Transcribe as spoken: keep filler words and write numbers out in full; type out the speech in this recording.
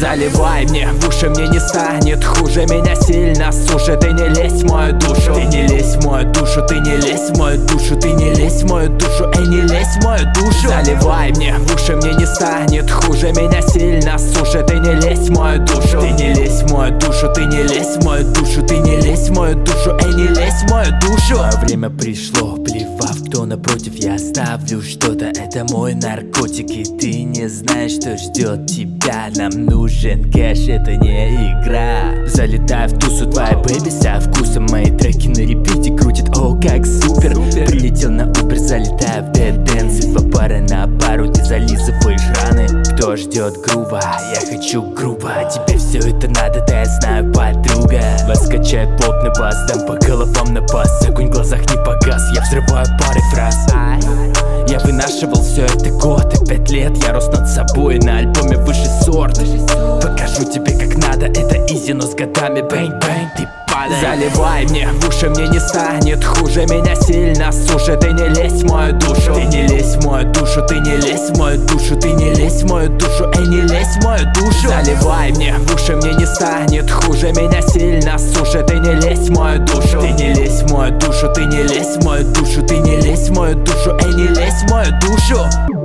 Заливай мне в уши, мне не станет хуже. Меня сильно сушит, ты не лезь в мою душу. Ты не лезь в мою душу, ты не лезь в мою душу. Ты не лезь в мою душу, эй, не лезь в мою душу. Заливай мне в уши, мне не станет хуже. Меня сильно сушит, ты не лезь в мою душу. Ты не лезь в мою душу, ты не лезь в мою душу. Ты не лезь в мою душу, эй, не лезь в мою душу. Мое время пришло, плевав, кто напротив, я ставлю что-то. Это мой наркотик, и ты не знаешь, что ждет тебя. Нам нужен кэш, это не игра. Залетай в тусу, твоя бэби со вкусом. Мои треки на репите крутит, о, как супер, супер. Прилетел на Uber, залетаю в Dead Dance. Два пара на пару, ты зализываешь раны. Кто ждет грува? Я хочу грубо. Тебе все это надо, да я знаю, подруга. Вас качает плотный бас, дам по головам на пас. Огонь в глазах не погас, я взрываю пары фраз. Я вынашивал все это год и пять лет. Я рос над собой, на альбоме высший сорт. Покажу тебе как надо, это изи, но с годами бэнг-бэнг ты падай. Заливай мне в уши, мне не станет хуже. Меня сильно сушит, ты не лезь в мою душу. Ты не лезь в мою душу, ты не лезь в мою душу. Ты не лезь в мою душу, эй, не лезь в мою душу. Заливай мне в уши, мне не станет хуже. Меня сильно сушит, ты не лезь в мою душу. Ты не лезь в мою душу, ты не лезь в мою душу. Ты не лезь в мою душу, эй, не лезь в мою душу.